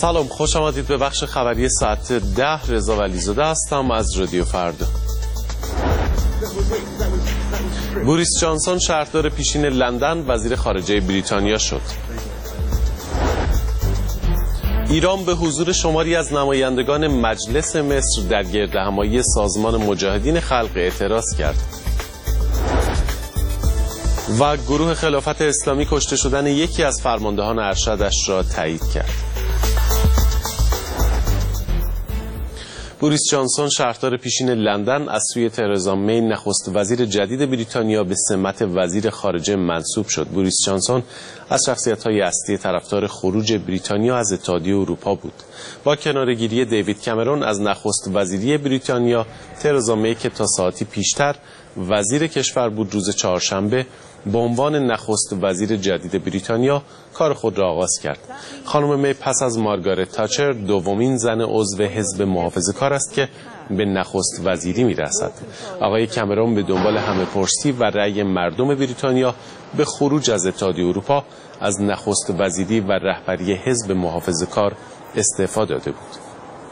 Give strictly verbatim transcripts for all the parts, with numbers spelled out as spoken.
سلام، خوش آمدید به بخش خبری ساعت ده. رضا ولیزاده هستم از رادیو فردا. بوریس جانسون شهردار پیشین لندن وزیر خارجه بریتانیا شد. ایران به حضور شماری از نمایندگان مجلس مصر در گردهمایی سازمان مجاهدین خلق اعتراض کرد. و گروه خلافت اسلامی کشته شدن یکی از فرماندهان ارشدش را تایید کرد. بوریس جانسون شهردار پیشین لندن از سوی ترزا می نخست وزیر جدید بریتانیا به سمت وزیر خارجه منصوب شد. بوریس جانسون از شخصیت‌های اصلی طرفدار خروج بریتانیا از اتحادیه اروپا بود. با کناره‌گیری دیوید کامرون از نخست وزیری بریتانیا، ترزا می که تا ساعتی پیشتر وزیر کشور بود، روز چهارشنبه به عنوان نخست وزیر جدید بریتانیا کار خود را آغاز کرد. خانم می پس از مارگارت تاچر دومین زن عضو حزب محافظه‌کار است که به نخست وزیری می‌رسد. آقای کامرون به دنبال همه‌پرسی و رأی مردم بریتانیا به خروج از اتحادیه اروپا از نخست وزیری و رهبری حزب محافظه‌کار استعفا داده بود.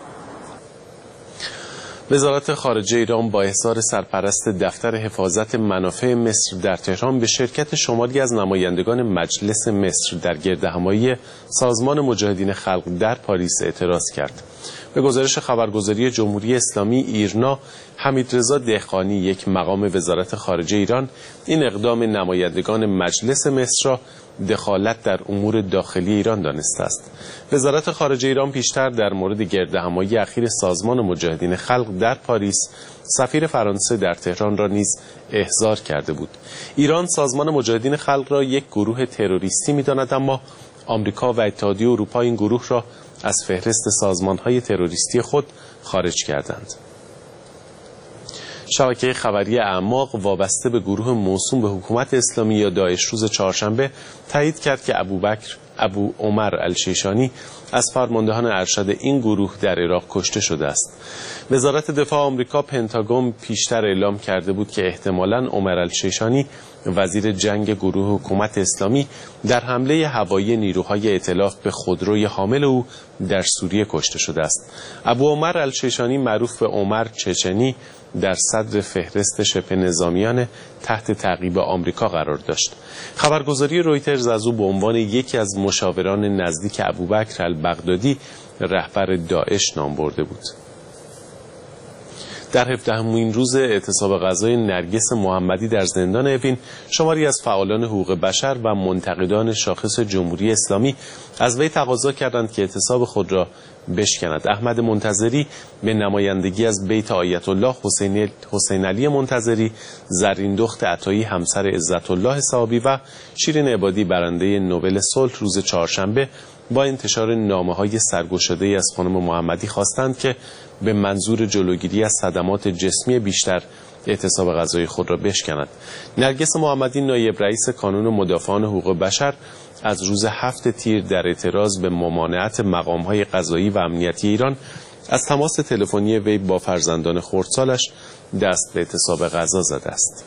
وزارت خارجه ایران با احضار سرپرست دفتر حفاظت منافع مصر در تهران به شرکت شماری از نمایندگان مجلس مصر در گردهمایی سازمان مجاهدین خلق در پاریس اعتراض کرد. به گزارش خبرگزاری جمهوری اسلامی ایرنا، حمیدرضا دهقانی، یک مقام وزارت خارجه ایران، این اقدام نمایندگان مجلس مصر را دخالت در امور داخلی ایران دانسته است. وزارت خارجه ایران پیشتر در مورد گردهمایی اخیر سازمان مجاهدین خلق در پاریس سفیر فرانسه در تهران را نیز احضار کرده بود. ایران سازمان مجاهدین خلق را یک گروه تروریستی می‌داند، اما آمریکا و اتحادیه اروپا این گروه را از فهرست سازمان‌های تروریستی خود خارج کردند. شبکه خبری اعماق وابسته به گروه موسوم به حکومت اسلامی یا داعش روز چهارشنبه تایید کرد که ابوبکر ابو عمر الشیشانی از فرماندهان ارشد این گروه در عراق کشته شده است. وزارت دفاع آمریکا پنتاگون پیشتر اعلام کرده بود که احتمالاً عمر الشیشانی وزیر جنگ گروه حکومت اسلامی در حمله هوایی نیروهای ائتلاف به خودروی حامل او در سوریه کشته شده است. ابو عمر الشیشانی معروف به عمر چچنی در صدر فهرست شبه نظامیان تحت تعقیب آمریکا قرار داشت. خبرگزاری رویترز از او به عنوان یکی از مشاوران نزدیک ابوبکر البغدادی رهبر داعش نام برده بود. در هفدهمین روز اعتصاب غذای نرگس محمدی در زندان اوین، شماری از فعالان حقوق بشر و منتقدان شاخص جمهوری اسلامی از وی تقاضا کردند که اعتصاب خود را بشکند. احمد منتظری به نمایندگی از بیت آیت الله حسین علی منتظری، زرین دخت عطایی همسر عزت الله صحابی و شیرین عبادی برنده نوبل صلح روز چهارشنبه با انتشار نامه‌های سرگشاده‌ای از خانم محمدی خواستند که به منظور جلوگیری از صدمات جسمی بیشتر اعتصاب غذایی خود را بشکند. نرگس محمدی نایب رئیس کانون مدافعان حقوق بشر از روز هفت تیر در اعتراض به ممانعت مقام‌های قضایی و امنیتی ایران از تماس تلفنی وی با فرزندان خردسالش دست به اعتصاب غذا زده است.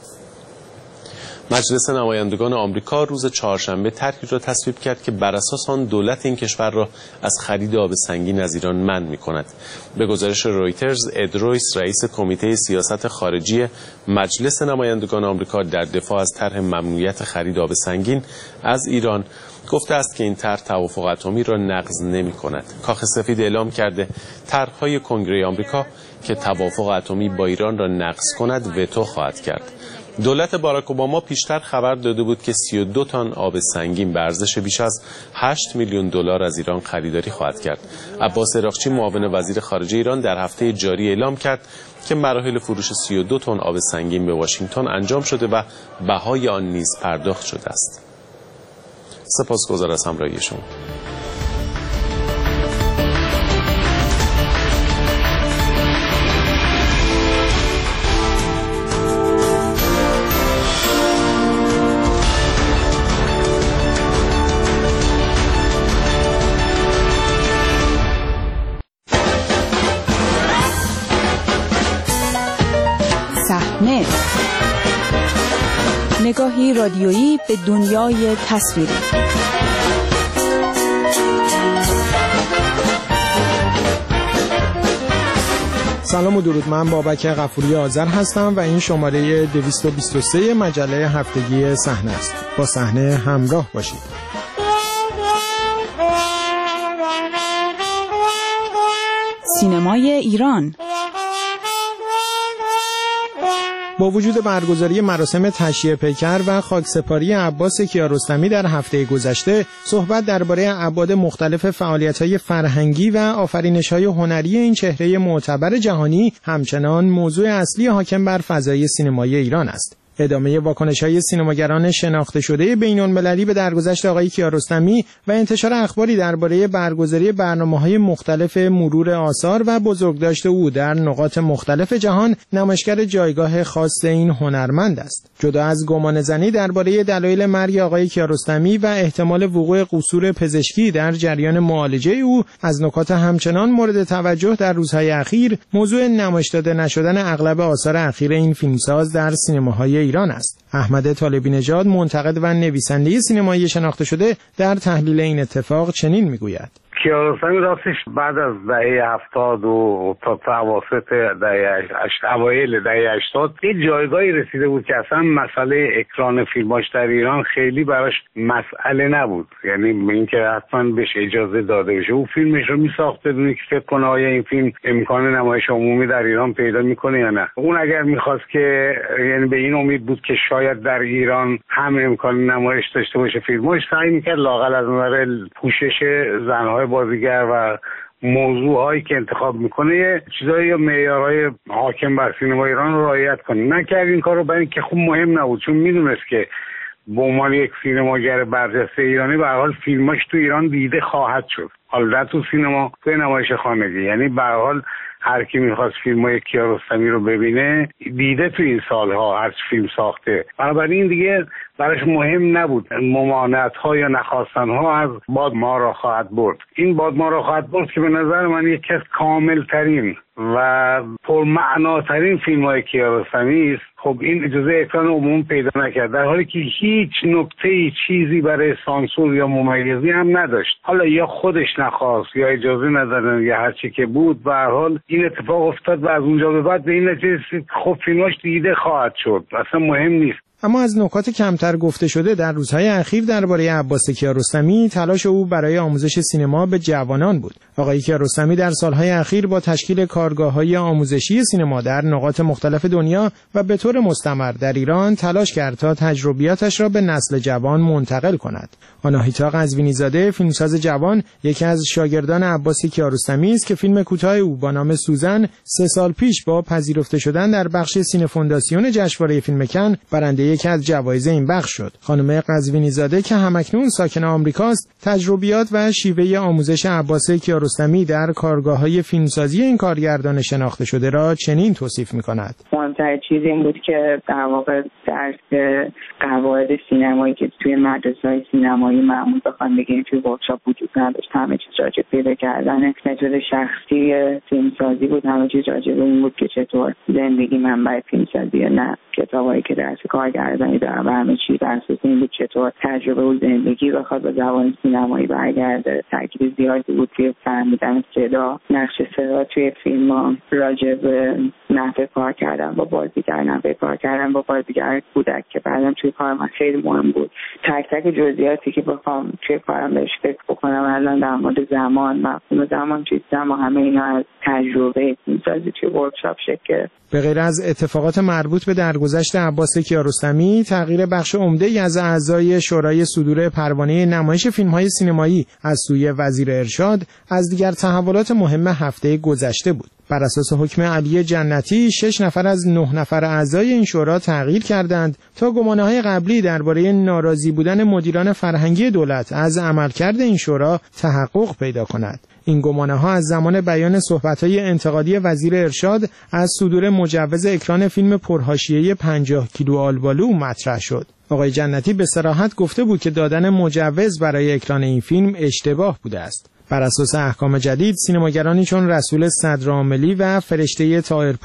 مجلس نمایندگان آمریکا روز چهارشنبه طرحی را تصویب کرد که بر اساس آن دولت این کشور را از خرید آب سنگین از ایران منع می‌کند. به گزارش رویترز، اد رویس، رئیس کمیته سیاست خارجی مجلس نمایندگان آمریکا در دفاع از طرح ممنوعیت خرید آب سنگین از ایران گفته است که این طرح توافق اتمی را نقض نمی‌کند. کاخ سفید اعلام کرده طرح‌های کنگره آمریکا که توافق اتمی با ایران را نقض کند وتو خواهد کرد. دولت باراک اوباما پیشتر خبر داده بود که سی و دو تن آب سنگین به ارزش بیش از هشت میلیون دلار از ایران خریداری خواهد کرد. عباس عراقچی معاون وزیر خارجه ایران در هفته جاری اعلام کرد که مراحل فروش سی و دو تن آب سنگین به واشنگتن انجام شده و بهای آن نیز پرداخت شده است. سپاسگزار از همراهی شما. نگاهی رادیویی به دنیای تصویری. سلام و درود، من بابک غفوری آذر هستم و این شماره دویست و بیست و سه مجله هفتگی صحنه است. با صحنه همراه باشید. سینمای ایران با وجود برگزاری مراسم تشییع پیکر و خاکسپاری عباس کیارستمی در هفته گذشته، صحبت درباره ابعاد مختلف فعالیت‌های فرهنگی و آفرینش‌های هنری این چهره معتبر جهانی همچنان موضوع اصلی حاکم بر فضای سینمای ایران است. ادامه واکنش‌های سینماگران شناخته شده بین‌المللی به درگذشت آقای کیارستمی و انتشار اخباری درباره برگزاری برنامه‌های مختلف مرور آثار و بزرگداشت او در نقاط مختلف جهان نمایشگر جایگاه خاص این هنرمند است. جدا از گمانه‌زنی درباره دلایل مرگ آقای کیارستمی و احتمال وقوع قصور پزشکی در جریان معالجه او، از نکات همچنان مورد توجه در روزهای اخیر موضوع نمایش داده نشدن اغلب آثار اخیر این فیلمساز در سینماهای ایران است. احمد طالبی نژاد، منتقد و نویسنده سینمایی شناخته شده، در تحلیل این اتفاق چنین میگوید: کیارستمی راستش بعد از دهه هفتاد و تا اواسط دهه اوایل دهه هشتاد یه جایگاهی رسیده بود که اصلا مسئله اکران فیلماش در ایران خیلی براش مسئله نبود، یعنی اینکه حتما بهش اجازه داده بشه. او فیلمش رو میساخته بدون که فکر کنه آیا این فیلم امکان نمایش عمومی در ایران پیدا میکنه یا نه. اون اگر میخواست که یعنی به این امید بود که شاید در ایران هم امکان نمایش داشته باشه فیلماش، سعی میکرد لااقل از نظر پوشش زنهای بازیگر و موضوعهایی که انتخاب میکنه یه چیزایی یا معیارهای حاکم بر سینما ایران رو رعایت کنه. نکرد این کارو، برای اینکه خوب مهم نبود، چون میدونست که به عنوان یک سینماگر برجسته ایرانی به هر حال فیلماش تو ایران دیده خواهد شد، حالا تو سینما، تو نمایش خانگی. یعنی به هر حال هر کی میخواست فیلمای کیارستمی رو ببینه دیده تو این سالها هر فیلم ساخته، بنابراین دیگه براش مهم نبود ممانعت ها یا نخواستن ها از باد ما را خواهد برد. این باد ما را خواهد برد که به نظر من یکی از کامل ترین و پرمعناترین فیلم های کیارستمی است. خب این اجازه اکران عموم پیدا نکرد، در حالی که هیچ نکته چیزی برای سانسور یا ممیزی هم نداشت. حالا یا خودش نخواست یا اجازه ندادن یا هر چی که بود، به هر حال این اتفاق افتاد و از اونجا به بعد به این نتیجه خب فیلماش دیده خواهد شد، اصلا مهم نیست. اما از نکات کمتر گفته شده در روزهای اخیر درباره عباس کیارستمی، تلاش او برای آموزش سینما به جوانان بود. آقای کیارستمی در سالهای اخیر با تشکیل کارگاه‌های آموزشی سینما در نقاط مختلف دنیا و به طور مستمر در ایران تلاش کرد تا تجربیاتش را به نسل جوان منتقل کند. آناهیتا قزوینی‌زاده، فیلمساز جوان، یکی از شاگردان عباس کیارستمی است که فیلم کوتاه او با نام سوزن سه سال پیش با پذیرفته شدن در بخش سینه فونداسیون جشنواره فیلم کن برنده یکی از جوایز این بخش شد. خانم قزوینی‌زاده که همکنون ساکن آمریکاست، تجربیات و شیوه آموزش عباس کیارستمی در کارگاه‌های فیلمسازی این کارگردان شناخته شده را چنین توصیف می‌کند: مهمترین چیز این بود که در واقع درس قواعد سینمایی که توی مدرسه‌های سینمایی معمول بخوام بگیم توی ورکشاپ وجود نداشت، همه چیز راجع به پیدا کردن متد شخصی فیلمسازی بود، همه چیز راجع به این بود که چطور زندگی منبع فیلمسازی نه کتابایی که درس کارگردانی دارم و همه چیز بر اساس این بود چطور تجربه و زندگی بخواد به زبان سینمایی برگرده. تاکید زیادی بود که فهمیدن صدا، نقش صدا توی فیلم‌ها، راجع به نحوه کار کردن با بازیگر، نحوه کار کردن با بازیگر کودک که بعدم توی کار من خیلی مهم بود. تک تک جزئیاتی که بخوام توی کارم بهش فکر بکنم الان در مورد زمان، مفهوم زمان چیست، اما همه اینا از تجربه فیلمسازی توی ورکشاپ شکل. به غیر از اتفاقات مربوط به درگذشت عباس کیارستمی، تغییر بخش عمده‌ای از اعضای شورای صدور پروانه نمایش فیلم‌های سینمایی از سوی وزیر ارشاد از دیگر تحولات مهم هفته گذشته بود. بر اساس حکم علی جنتی، شش نفر از نه نفر اعضای این شورا تغییر کردند تا گمانه‌های قبلی درباره ناراضی بودن مدیران فرهنگی دولت از عملکرد این شورا تحقق پیدا کند. این گمانه‌ها از زمان بیان صحبت‌های انتقادی وزیر ارشاد از صدور مجوز اکران فیلم پرحاشیه پنجاه کیلو آلبالو مطرح شد. آقای جنتی به صراحت گفته بود که دادن مجوز برای اکران این فیلم اشتباه بوده است. بر اساس احکام جدید، سینماگرانی چون رسول صدرعاملی و فرشته طاهرپور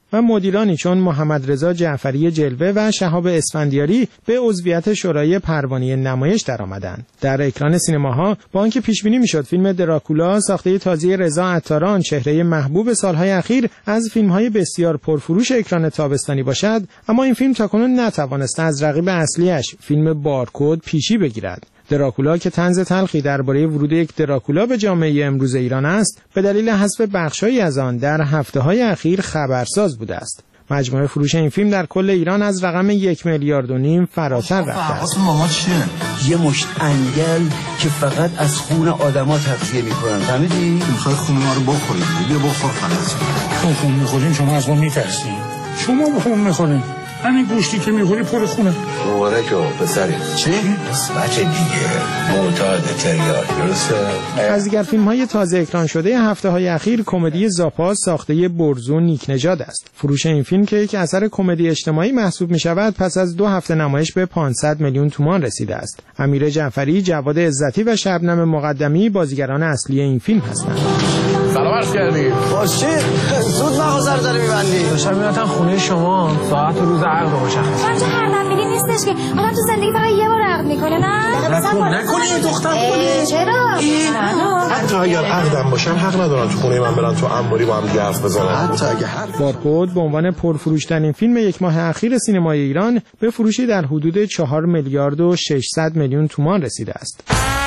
و مدیرانی چون محمد رضا جعفری جلوه و شهاب اسفندیاری به عضویت شورای پروانه نمایش درآمدند. در اکران سینماها با آنکه پیش بینی میشد فیلم دراکولا ساخته تازی رضا عطاران چهره محبوب سالهای اخیر از فیلم‌های بسیار پرفروش اکران تابستانی باشد، اما این فیلم تاکنون نتوانسته از رقیب اصلیش فیلم بارکد پیشی بگیرد. دراکولا که طنز تلخی درباره ورود یک دراکولا به جامعه امروز ایران است، به دلیل حذف بخش‌هایی از آن در هفته‌های اخیر خبرساز بوده است. مجموع فروش این فیلم در کل ایران از رقم یک میلیارد و نیم فراتر رفته است. ماما چیه؟ یه مشت انگل که فقط از خون آدما تغذیه می‌کنن. فهمیدی؟ می‌خوای خون ما رو بخوری. بیا بخور خلاص. خون خون می‌خورین شما از ما می‌ترسین. شما به خون می‌خورین. همین گوشتی که می‌خوری پر خونه. مبارکه پسری. چی؟ بچه دیگه. معتاد تریاک درسته؟ از دیگر فیلم‌های تازه اکران شده هفته‌های اخیر کمدی زاپا ساخته برزو نیکنژاد است. فروش این فیلم که یک اثر کمدی اجتماعی محسوب می‌شود پس از دو هفته نمایش به پانصد میلیون تومان رسیده است. امیر جعفری، جواد عزتی و شبنم مقدمی بازیگران اصلی این فیلم هستند. سلام عرض کردید. باشه زود مغازه رو داره می‌بندی. داشتم میرفتم خونه شما ساعت و روز عقد رو مشخص. بچه هر دفعه نیستش که آدم تو زندگی فقط یه بار عقد میکنه. نه نکن نکنی دختر خونه. چرا؟ حتی اگر عقدم باشن حق ندارن تو خونه من برن تو انباری با هم حرف بزنن. حتی اگه هر بارکد به عنوان پرفروش‌ترین فیلم یک ماه اخیر سینمای ایران به فروشی در حدود چهار میلیارد و ششصد میلیون تومان رسیده است.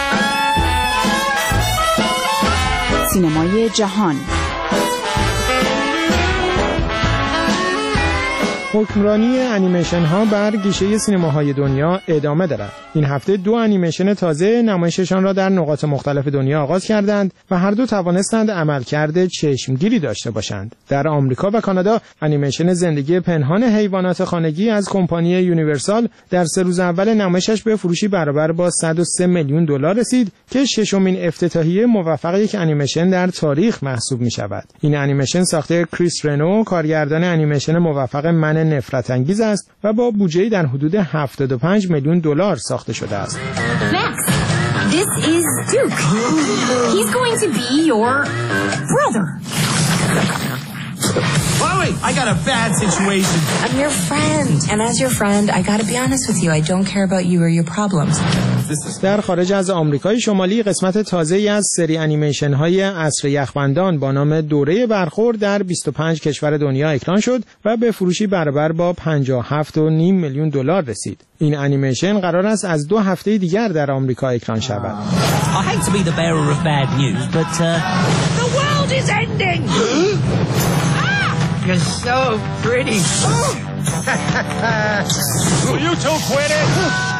سینمای جهان. حکمرانی انیمیشن ها بر گیشه سینماهای دنیا ادامه دارد. این هفته دو انیمیشن تازه نمایششان را در نقاط مختلف دنیا آغاز کردند و هر دو توانستند عملکرد چشمگیری داشته باشند. در آمریکا و کانادا انیمیشن زندگی پنهان حیوانات خانگی از کمپانی یونیورسال در سه روز اول نمایشش به فروشی برابر با صد و سه میلیون دلار رسید که ششمین افتتاحیه موفق یک انیمیشن در تاریخ محسوب می شود. این انیمیشن ساخته کریس رنو، کارگردان انیمیشن موفق من نفرت انگیز است و با بودجه‌ای در حدود هفتاد و پنج میلیون دلار ساخته شده است. Max, this is Duke. He's going to be your brother. Chloe, I got a bad situation. I'm your friend, and as your friend, I gotta be honest with you. I don't care about you or your problems. در خارج از آمریکای شمالی قسمت تازه‌ای از سری انیمیشن های عصر یخبندان با نام دوره برخورد در بیست و پنج کشور دنیا اکران شد و به فروشی برابر با پنجاه و هفت و نیم میلیون دلار رسید. این انیمیشن قرار است از دو هفته دیگر در آمریکا اکران شود. I hate to be the bearer of bad news, but uh, the world is ending. You're so pretty. Will you two quit it?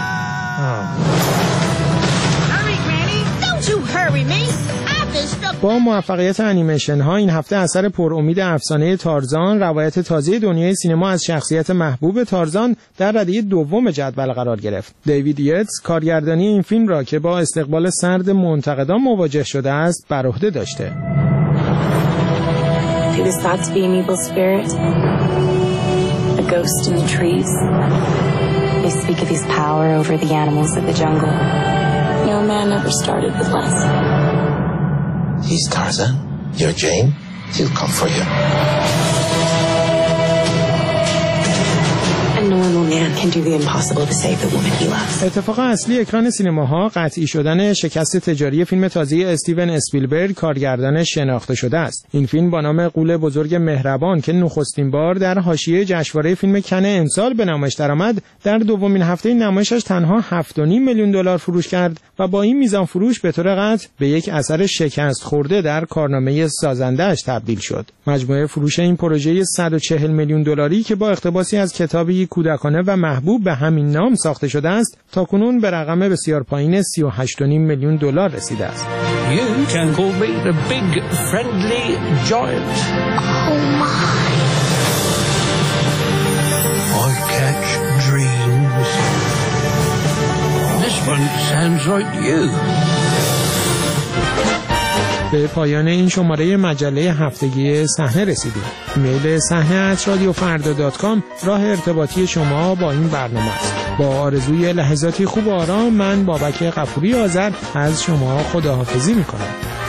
Hurry, Granny. Don't you hurry me. با موفقیت انیمیشن ها این هفته اثر پر امید افسانه تارزان، روایت تازه دنیای سینما از شخصیت محبوب تارزان در رده دوم جدول قرار گرفت. دیوید یتس کارگردانی این فیلم را که با استقبال سرد منتقدان مواجه شده است بر عهده داشته. He was thought to be an evil spirit, a ghost in the trees. They speak of his power over the animals of the jungle. No man ever started with less. He's Tarzan. You're Jane. He'll come for you. A normal man can do the impossible to save the woman he loves. اتفاق اصلی اکران سینماها قطعی شدن شکست تجاری فیلم تازه استیون اسپیلبرگ کارگردان شناخته شده است. این فیلم با نام غول بزرگ مهربان که نخستین بار در حاشیه جشنواره فیلم کن امسال به نمایش درآمد، در دومین هفته نمایشش تنها هفت و نیم میلیون دلار فروش کرد و با این میزان فروش به طور قطع به یک اثر شکست خورده در کارنامه سازنده‌اش تبدیل شد. مجموع فروش این پروژه صد و چهل میلیون دلاری که با اقتباسی از کتابی کودکانه و محبوب به همین نام ساخته شده است، تاکنون به رقم بسیار پایین سی و هشت و نیم میلیون دلار رسیده است. You can call me the big friendly giant. Oh my. I catch dreams. This one sounds like you. به پایان این شماره مجله هفتگی صحنه رسیدیم. ایمیل صحنه ات رادیو فردا دات کام راه ارتباطی شما با این برنامه است. با آرزوی لحظاتی خوب و آرام من بابک غفوری آذر از شما خداحافظی میکنم.